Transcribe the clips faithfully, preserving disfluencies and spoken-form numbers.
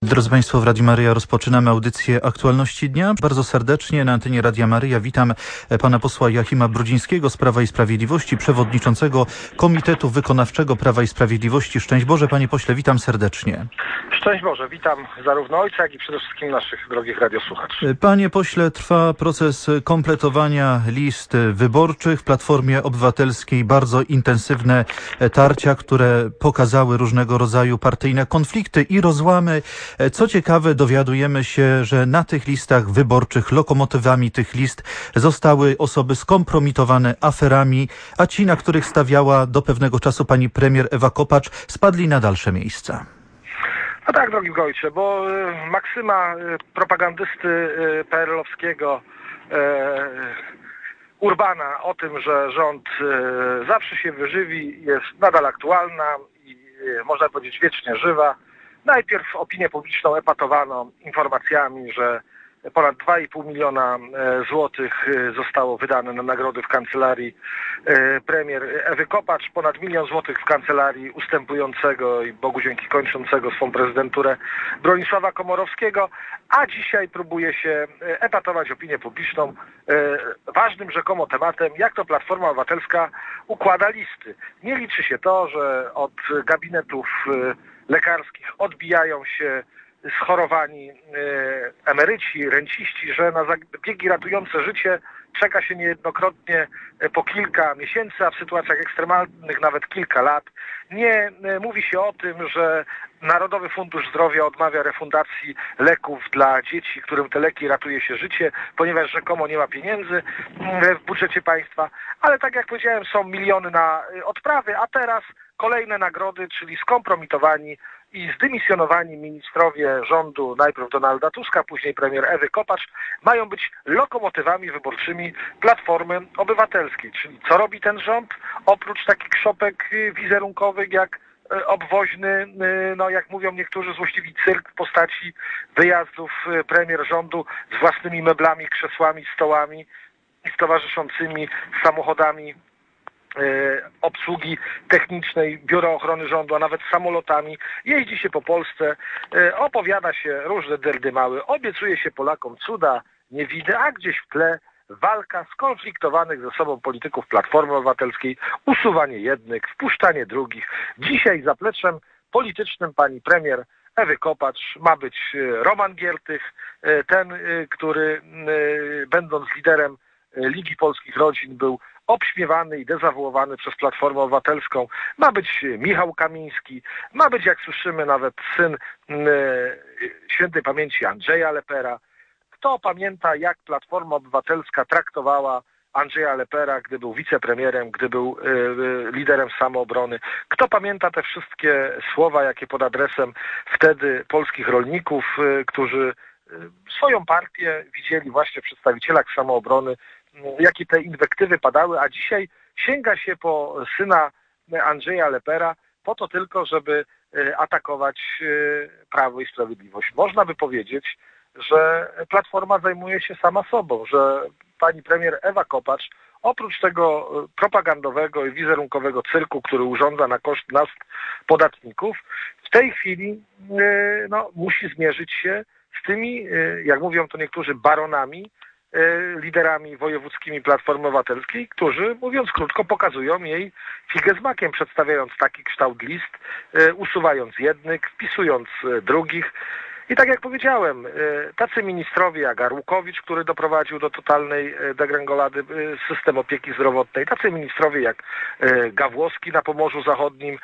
Drodzy Państwo, w Radiu Maryja rozpoczynamy audycję Aktualności Dnia. Bardzo serdecznie na antenie Radia Maryja witam pana posła Joachima Brudzińskiego z Prawa i Sprawiedliwości, przewodniczącego Komitetu Wykonawczego Prawa i Sprawiedliwości. Szczęść Boże, panie pośle, witam serdecznie. Szczęść Boże, witam zarówno ojca, jak i przede wszystkim naszych drogich radiosłuchaczy. Panie pośle, trwa proces kompletowania list wyborczych w Platformie Obywatelskiej. Bardzo intensywne tarcia, które pokazały różnego rodzaju partyjne konflikty i rozłamy. Co ciekawe, dowiadujemy się, że na tych listach wyborczych lokomotywami tych list zostały osoby skompromitowane aferami, a ci, na których stawiała do pewnego czasu pani premier Ewa Kopacz, spadli na dalsze miejsca. No tak, drogi ojcze, bo y, maksyma y, propagandysty y, pe er el-owskiego y, Urbana o tym, że rząd y, zawsze się wyżywi, jest nadal aktualna i y, można powiedzieć wiecznie żywa. Najpierw opinię publiczną epatowano informacjami, że ponad dwa i pół miliona złotych zostało wydane na nagrody w kancelarii premier Ewy Kopacz, ponad milion złotych w kancelarii ustępującego i Bogu dzięki kończącego swą prezydenturę Bronisława Komorowskiego, a dzisiaj próbuje się epatować opinię publiczną ważnym rzekomo tematem, jak to Platforma Obywatelska układa listy. Nie liczy się to, że od gabinetów lekarskich odbijają się schorowani emeryci, renciści, że na zabiegi ratujące życie czeka się niejednokrotnie po kilka miesięcy, a w sytuacjach ekstremalnych nawet kilka lat. Nie mówi się o tym, że Narodowy Fundusz Zdrowia odmawia refundacji leków dla dzieci, którym te leki ratuje się życie, ponieważ rzekomo nie ma pieniędzy w budżecie państwa. Ale tak jak powiedziałem, są miliony na odprawy, a teraz kolejne nagrody, czyli skompromitowani i zdymisjonowani ministrowie rządu, najpierw Donalda Tuska, później premier Ewy Kopacz, mają być lokomotywami wyborczymi Platformy Obywatelskiej. Czyli co robi ten rząd? Oprócz takich szopek wizerunkowych jak obwoźny, no jak mówią niektórzy złośliwi, cyrk w postaci wyjazdów premier rządu z własnymi meblami, krzesłami, stołami i z towarzyszącymi samochodami obsługi technicznej Biura Ochrony Rządu, a nawet samolotami. Jeździ się po Polsce, opowiada się różne derdymały, obiecuje się Polakom cuda, niewidy, a gdzieś w tle walka skonfliktowanych ze sobą polityków Platformy Obywatelskiej, usuwanie jednych, wpuszczanie drugich. Dzisiaj zapleczem politycznym pani premier Ewy Kopacz ma być Roman Giertych, ten, który będąc liderem Ligi Polskich Rodzin był obśmiewany i dezawuowany przez Platformę Obywatelską. Ma być Michał Kamiński, ma być, jak słyszymy, nawet syn e, świętej pamięci Andrzeja Lepera. Kto pamięta, jak Platforma Obywatelska traktowała Andrzeja Lepera, gdy był wicepremierem, gdy był e, liderem samoobrony? Kto pamięta te wszystkie słowa, jakie pod adresem wtedy polskich rolników, e, którzy e, swoją partię widzieli właśnie w przedstawicielach samoobrony, jakie te inwektywy padały, a dzisiaj sięga się po syna Andrzeja Lepera po to tylko, żeby atakować Prawo i Sprawiedliwość. Można by powiedzieć, że Platforma zajmuje się sama sobą, że pani premier Ewa Kopacz oprócz tego propagandowego i wizerunkowego cyrku, który urządza na koszt nas, podatników, w tej chwili no, musi zmierzyć się z tymi, jak mówią to niektórzy, baronami, liderami wojewódzkimi Platformy Obywatelskiej, którzy, mówiąc krótko, pokazują jej figę z makiem, przedstawiając taki kształt list, usuwając jednych, wpisując drugich. I tak jak powiedziałem, tacy ministrowie jak Arłukowicz, który doprowadził do totalnej degrengolady system opieki zdrowotnej, tacy ministrowie jak Gawłowski na Pomorzu Zachodnim,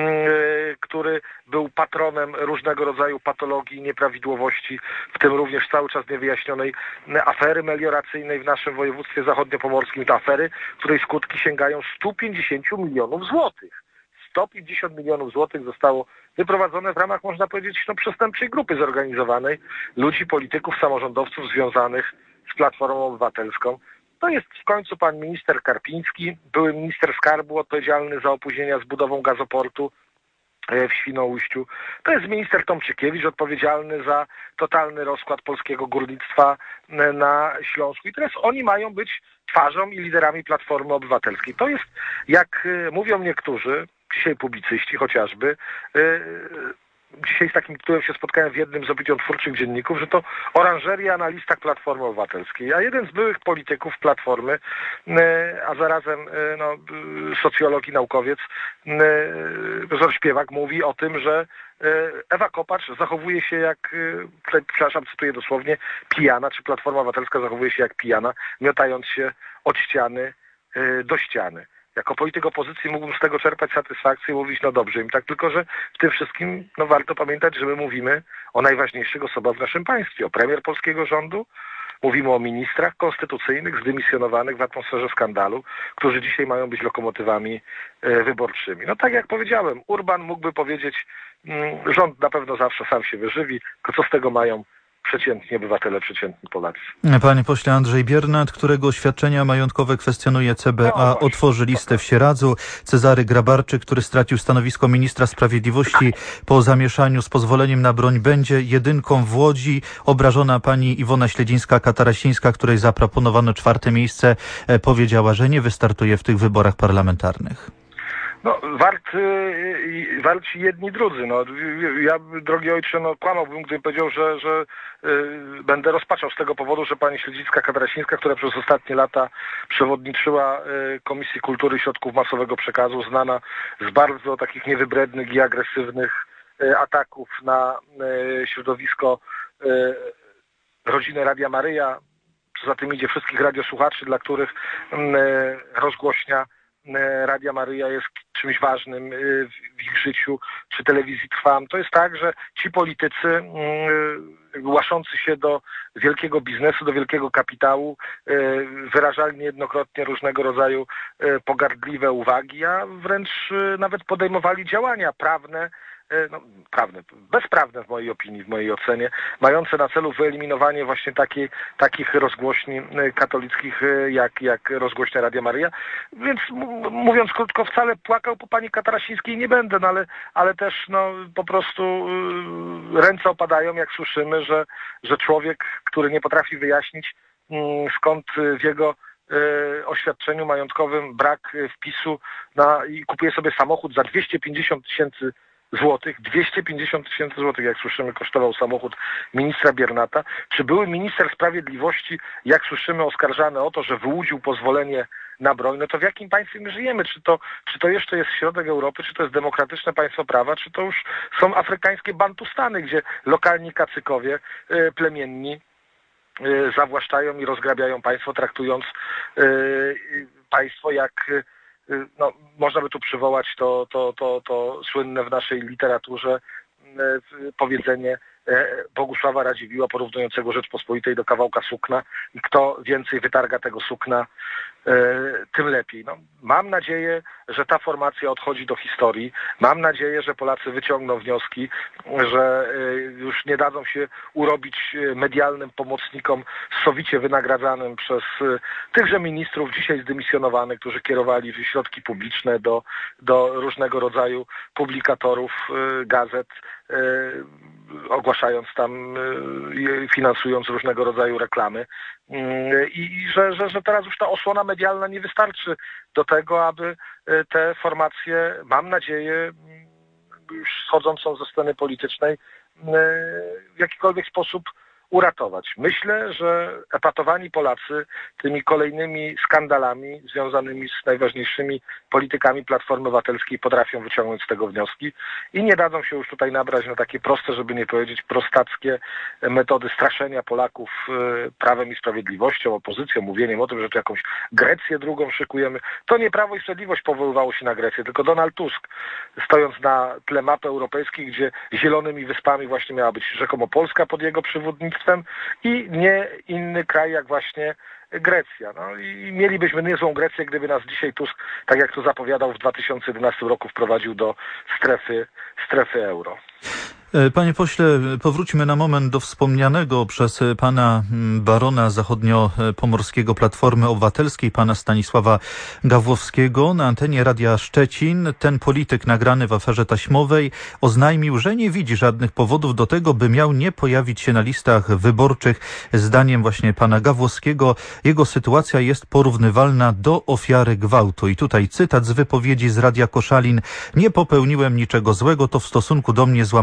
który był patronem różnego rodzaju patologii i nieprawidłowości, w tym również cały czas niewyjaśnionej afery melioracyjnej w naszym województwie zachodniopomorskim, to afery, której skutki sięgają stu pięćdziesięciu milionów złotych. sto pięćdziesiąt milionów złotych zostało wyprowadzone w ramach, można powiedzieć, no, przestępczej grupy zorganizowanej, ludzi, polityków, samorządowców związanych z Platformą Obywatelską. To jest w końcu pan minister Karpiński, były minister skarbu odpowiedzialny za opóźnienia z budową gazoportu w Świnoujściu. To jest minister Tomczykiewicz odpowiedzialny za totalny rozkład polskiego górnictwa na Śląsku. I teraz oni mają być twarzą i liderami Platformy Obywatelskiej. To jest, jak mówią niektórzy, dzisiaj publicyści chociażby, dzisiaj z takim tytułem się spotkałem w jednym z opiniotwórczych dzienników, że to oranżeria na listach Platformy Obywatelskiej. A jeden z byłych polityków Platformy, a zarazem no, socjolog i naukowiec, profesor Śpiewak, mówi o tym, że Ewa Kopacz zachowuje się jak, przepraszam, cytuję dosłownie, pijana, czy Platforma Obywatelska zachowuje się jak pijana, miotając się od ściany do ściany. Jako polityk opozycji mógłbym z tego czerpać satysfakcję i mówić, no dobrze im tak, tylko że w tym wszystkim no, warto pamiętać, że my mówimy o najważniejszych osobach w naszym państwie, o premier polskiego rządu, mówimy o ministrach konstytucyjnych zdymisjonowanych w atmosferze skandalu, którzy dzisiaj mają być lokomotywami e, wyborczymi. No tak jak powiedziałem, Urban mógłby powiedzieć, mm, rząd na pewno zawsze sam się wyżywi, tylko co z tego mają przeciętni obywatele, przeciętni Polacy. Panie pośle, Andrzej Biernat, którego oświadczenia majątkowe kwestionuje C B A, no otworzy listę w Sieradzu. Cezary Grabarczyk, który stracił stanowisko ministra sprawiedliwości po zamieszaniu z pozwoleniem na broń, będzie jedynką w Łodzi. Obrażona pani Iwona Śledzińska-Katarasińska, której zaproponowano czwarte miejsce, powiedziała, że nie wystartuje w tych wyborach parlamentarnych. No, wart, y, warci jedni drudzy. No, ja, drogi ojcze, no, kłamałbym, gdybym powiedział, że, że y, będę rozpaczał z tego powodu, że pani Śledzińska-Katarasińska, która przez ostatnie lata przewodniczyła y, Komisji Kultury i Środków Masowego Przekazu, znana z bardzo takich niewybrednych i agresywnych y, ataków na y, środowisko y, rodziny Radia Maryja, co za tym idzie wszystkich radiosłuchaczy, dla których y, rozgłośnia Radia Maryja jest czymś ważnym w ich życiu, czy telewizji Trwam. To jest tak, że ci politycy łaszący się do wielkiego biznesu, do wielkiego kapitału, wyrażali niejednokrotnie różnego rodzaju pogardliwe uwagi, a wręcz nawet podejmowali działania prawne, no, prawne, bezprawne w mojej opinii, w mojej ocenie, mające na celu wyeliminowanie właśnie takiej, takich rozgłośni katolickich jak, jak rozgłośnia Radia Maryja. Więc m- mówiąc krótko, wcale płakał po pani Katarasińskiej nie będę, no ale, ale też no, po prostu y, ręce opadają, jak słyszymy, że, że człowiek, który nie potrafi wyjaśnić y, skąd w jego y, oświadczeniu majątkowym brak wpisu na, i kupuje sobie samochód za dwieście pięćdziesiąt tysięcy złotych, dwieście pięćdziesiąt tysięcy złotych, jak słyszymy, kosztował samochód ministra Biernata. Czy były minister sprawiedliwości, jak słyszymy, oskarżany o to, że wyłudził pozwolenie na broń? No to w jakim państwie my żyjemy? Czy to, czy to jeszcze jest środek Europy, czy to jest demokratyczne państwo prawa, czy to już są afrykańskie Bantustany, gdzie lokalni kacykowie y, plemienni y, zawłaszczają i rozgrabiają państwo, traktując y, państwo jak y, no, można by tu przywołać to, to, to, to słynne w naszej literaturze powiedzenie Bogusława Radziwiłła porównującego Rzeczpospolitej do kawałka sukna i kto więcej wytarga tego sukna, tym lepiej. No, mam nadzieję, że ta formacja odchodzi do historii. Mam nadzieję, że Polacy wyciągną wnioski, że już nie dadzą się urobić medialnym pomocnikom sowicie wynagradzanym przez tychże ministrów dzisiaj zdymisjonowanych, którzy kierowali środki publiczne do, do różnego rodzaju publikatorów, gazet, ogłaszając tam, finansując różnego rodzaju reklamy. I, i że, że, że teraz już ta osłona medialna nie wystarczy do tego, aby te formacje, mam nadzieję, już schodzącą ze sceny politycznej, w jakikolwiek sposób uratować. Myślę, że epatowani Polacy tymi kolejnymi skandalami związanymi z najważniejszymi politykami Platformy Obywatelskiej potrafią wyciągnąć z tego wnioski i nie dadzą się już tutaj nabrać na takie proste, żeby nie powiedzieć prostackie metody straszenia Polaków Prawem i Sprawiedliwością, opozycją, mówieniem o tym, że tu jakąś Grecję drugą szykujemy. To nie Prawo i Sprawiedliwość powoływało się na Grecję, tylko Donald Tusk, stojąc na tle mapy europejskiej, gdzie zielonymi wyspami właśnie miała być rzekomo Polska pod jego przywódnictwem, i nie inny kraj jak właśnie Grecja. No i mielibyśmy niezłą Grecję, gdyby nas dzisiaj Tusk, tak jak to zapowiadał w dwa tysiące jedenastym roku, wprowadził do strefy, strefy euro. Panie pośle, powróćmy na moment do wspomnianego przez pana barona zachodniopomorskiego Platformy Obywatelskiej, pana Stanisława Gawłowskiego. Na antenie Radia Szczecin ten polityk nagrany w aferze taśmowej oznajmił, że nie widzi żadnych powodów do tego, by miał nie pojawić się na listach wyborczych. Zdaniem właśnie pana Gawłowskiego jego sytuacja jest porównywalna do ofiary gwałtu. I tutaj cytat z wypowiedzi z Radia Koszalin. Nie popełniłem niczego złego, to w stosunku do mnie złamano prawo.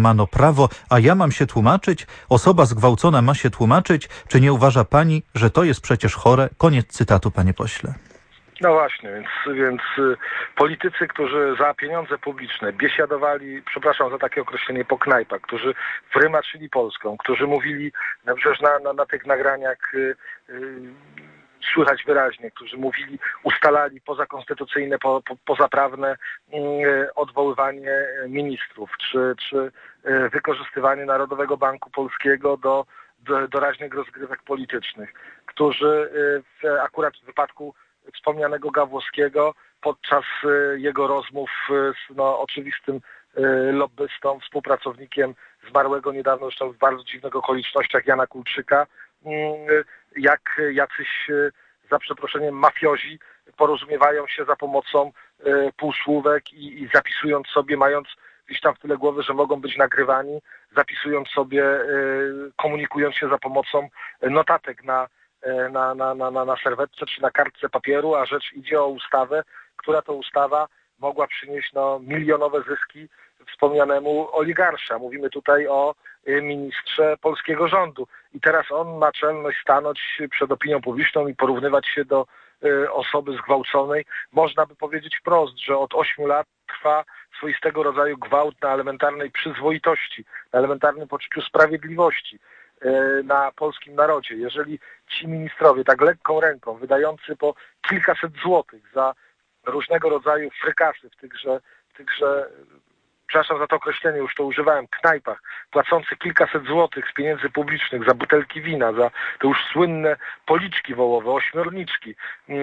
prawo, a ja mam się tłumaczyć? Osoba zgwałcona ma się tłumaczyć? Czy nie uważa pani, że to jest przecież chore? Koniec cytatu, panie pośle. No właśnie, więc, więc y, politycy, którzy za pieniądze publiczne biesiadowali, przepraszam za takie określenie, po knajpach, którzy wrymaczyli Polską, którzy mówili, no przecież na, na, na tych nagraniach y, y, słychać wyraźnie, którzy mówili, ustalali pozakonstytucyjne, po, po, pozaprawne y, odwoływanie ministrów, czy, czy y, wykorzystywanie Narodowego Banku Polskiego do, do doraźnych rozgrywek politycznych, którzy y, w, akurat w wypadku wspomnianego Gawłowskiego podczas y, jego rozmów y, z no, oczywistym y, lobbystą, współpracownikiem zmarłego niedawno zresztą w bardzo dziwnych okolicznościach Jana Kulczyka, y, jak jacyś y, za przeproszeniem mafiozi porozumiewają się za pomocą y, półsłówek i, i zapisując sobie, mając gdzieś tam w tyle głowy, że mogą być nagrywani, zapisując sobie, y, komunikując się za pomocą notatek na Na, na, na, na, na serwetce czy na kartce papieru, a rzecz idzie o ustawę, która to ustawa mogła przynieść no, milionowe zyski wspomnianemu oligarsza. Mówimy tutaj o ministrze polskiego rządu. I teraz on ma czelność stanąć przed opinią publiczną i porównywać się do y, osoby zgwałconej. Można by powiedzieć wprost, że od ośmiu lat trwa swoistego rodzaju gwałt na elementarnej przyzwoitości, na elementarnym poczuciu sprawiedliwości na polskim narodzie. Jeżeli ci ministrowie tak lekką ręką, wydający po kilkaset złotych za różnego rodzaju frykasy w tychże, w tychże, przepraszam za to określenie, już to używałem, knajpach, płacący kilkaset złotych z pieniędzy publicznych za butelki wina, za te już słynne policzki wołowe, ośmiorniczki.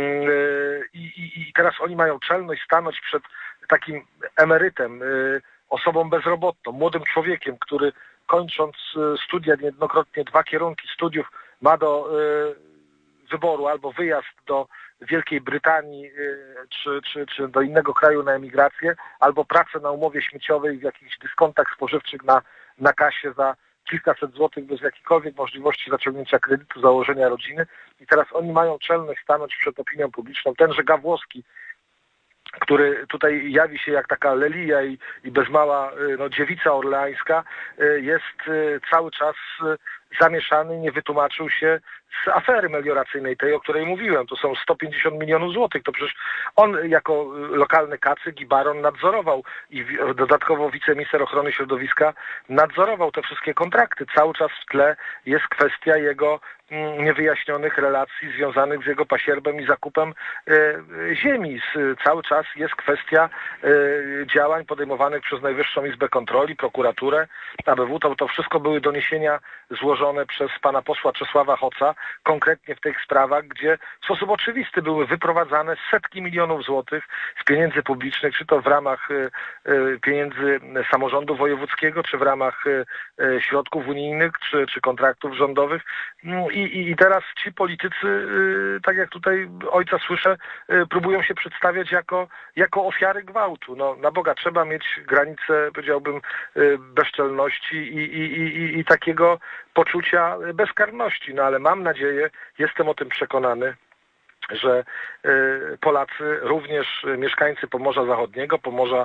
I, i, i teraz oni mają czelność stanąć przed takim emerytem, osobą bezrobotną, młodym człowiekiem, który kończąc studia, niejednokrotnie dwa kierunki studiów, ma do y, wyboru albo wyjazd do Wielkiej Brytanii y, czy, czy, czy do innego kraju na emigrację, albo pracę na umowie śmieciowej w jakichś dyskontach spożywczych na, na kasie za kilkaset złotych bez jakiejkolwiek możliwości zaciągnięcia kredytu, założenia rodziny. I teraz oni mają czelność stanąć przed opinią publiczną. Tenże Gawłowski, który tutaj jawi się jak taka lelija i, i bez mała no, dziewica orleańska, jest cały czas zamieszany, nie wytłumaczył się z afery melioracyjnej, tej, o której mówiłem. To są sto pięćdziesiąt milionów złotych. To przecież on jako lokalny kacyk i baron nadzorował i dodatkowo wiceminister ochrony środowiska nadzorował te wszystkie kontrakty. Cały czas w tle jest kwestia jego niewyjaśnionych relacji związanych z jego pasierbem i zakupem e, ziemi. Z, cały czas jest kwestia e, działań podejmowanych przez Najwyższą Izbę Kontroli, prokuraturę, A B W. To, to wszystko były doniesienia złożone przez pana posła Czesława Hoca, konkretnie w tych sprawach, gdzie w sposób oczywisty były wyprowadzane setki milionów złotych z pieniędzy publicznych, czy to w ramach e, e, pieniędzy samorządu wojewódzkiego, czy w ramach e, środków unijnych, czy, czy kontraktów rządowych. I I, I teraz ci politycy, tak jak tutaj ojca słyszę, próbują się przedstawiać jako, jako ofiary gwałtu. No, na Boga, trzeba mieć granicę, powiedziałbym, bezczelności i, i, i, i takiego poczucia bezkarności. No ale mam nadzieję, jestem o tym przekonany, że Polacy, również mieszkańcy Pomorza Zachodniego, Pomorza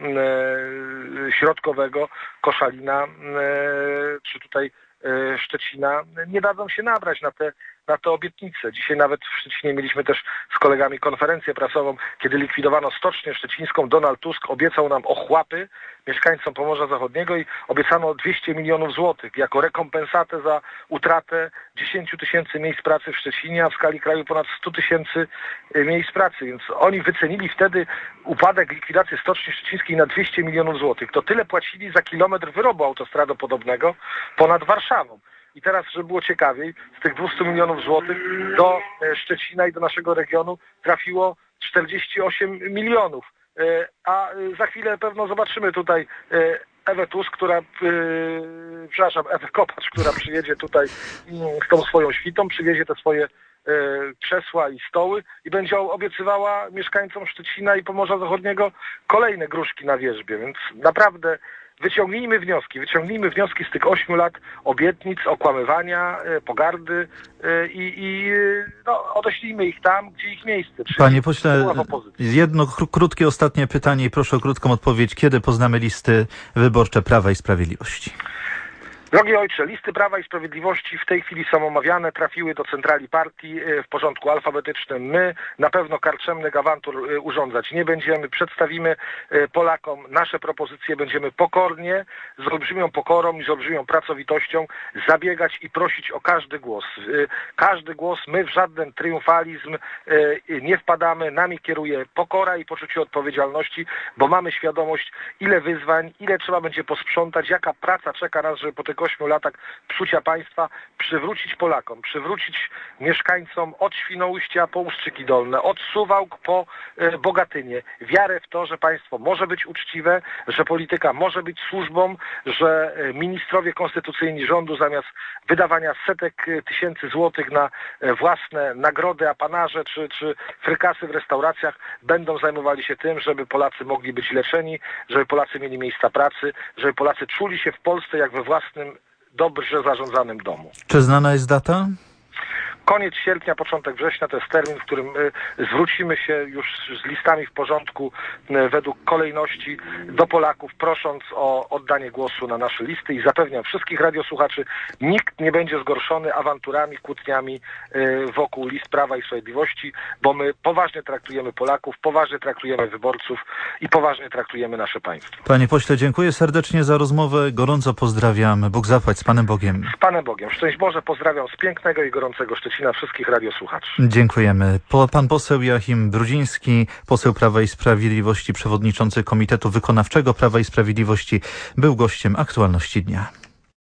Środkowego, Koszalina, czy tutaj Szczecina, nie dadzą się nabrać na te, na te obietnice. Dzisiaj nawet w Szczecinie mieliśmy też z kolegami konferencję prasową, kiedy likwidowano Stocznię Szczecińską. Donald Tusk obiecał nam ochłapy mieszkańcom Pomorza Zachodniego i obiecano dwieście milionów złotych jako rekompensatę za utratę dziesięć tysięcy miejsc pracy w Szczecinie, a w skali kraju ponad sto tysięcy miejsc pracy. Więc oni wycenili wtedy upadek, likwidację Stoczni Szczecińskiej na dwieście milionów złotych. To tyle płacili za kilometr wyrobu autostradopodobnego ponad Warszawą. I teraz, żeby było ciekawiej, z tych dwieście milionów złotych do Szczecina i do naszego regionu trafiło czterdzieści osiem milionów. A za chwilę pewno zobaczymy tutaj Ewę Tusk, która, yy, przepraszam, Ewę Kopacz, która przyjedzie tutaj z tą swoją świtą, przywiezie te swoje yy, krzesła i stoły i będzie obiecywała mieszkańcom Szczecina i Pomorza Zachodniego kolejne gruszki na wierzbie. Więc naprawdę wyciągnijmy wnioski, wyciągnijmy wnioski z tych ośmiu lat obietnic, okłamywania, pogardy i, i no, odeślijmy ich tam, gdzie ich miejsce. Czyli Panie pośle, jedno krótkie ostatnie pytanie i proszę o krótką odpowiedź. Kiedy poznamy listy wyborcze Prawa i Sprawiedliwości? Drogi ojcze, listy Prawa i Sprawiedliwości w tej chwili są omawiane, trafiły do centrali partii w porządku alfabetycznym. My na pewno karczemnych awantur urządzać nie będziemy. Przedstawimy Polakom nasze propozycje, będziemy pokornie, z olbrzymią pokorą i z olbrzymią pracowitością zabiegać i prosić o każdy głos. Każdy głos, my w żaden triumfalizm nie wpadamy, nami kieruje pokora i poczucie odpowiedzialności, bo mamy świadomość, ile wyzwań, ile trzeba będzie posprzątać, jaka praca czeka nas, żeby po tych ośmiu latach psucia państwa przywrócić Polakom, przywrócić mieszkańcom od Świnoujścia po Ustrzyki Dolne, od Suwałk po e, Bogatynię wiarę w to, że państwo może być uczciwe, że polityka może być służbą, że e, ministrowie konstytucyjni rządu zamiast wydawania setek e, tysięcy złotych na e, własne nagrody, apanaże czy, czy frykasy w restauracjach będą zajmowali się tym, żeby Polacy mogli być leczeni, żeby Polacy mieli miejsca pracy, żeby Polacy czuli się w Polsce jak we własnym dobrze zarządzanym domu. Czy znana jest data? Koniec sierpnia, początek września to jest termin, w którym zwrócimy się już z listami w porządku według kolejności do Polaków, prosząc o oddanie głosu na nasze listy i zapewniam wszystkich radiosłuchaczy, nikt nie będzie zgorszony awanturami, kłótniami wokół list Prawa i Sprawiedliwości, bo my poważnie traktujemy Polaków, poważnie traktujemy wyborców i poważnie traktujemy nasze państwo. Panie pośle, dziękuję serdecznie za rozmowę, gorąco pozdrawiam, Bóg zapłać, z Panem Bogiem. Z Panem Bogiem. Szczęść Boże, pozdrawiam z pięknego i gorącego Szczecina wszystkich radiosłuchaczy. Dziękujemy. Po, pan poseł Joachim Brudziński, poseł Prawa i Sprawiedliwości, przewodniczący Komitetu Wykonawczego Prawa i Sprawiedliwości, był gościem Aktualności Dnia.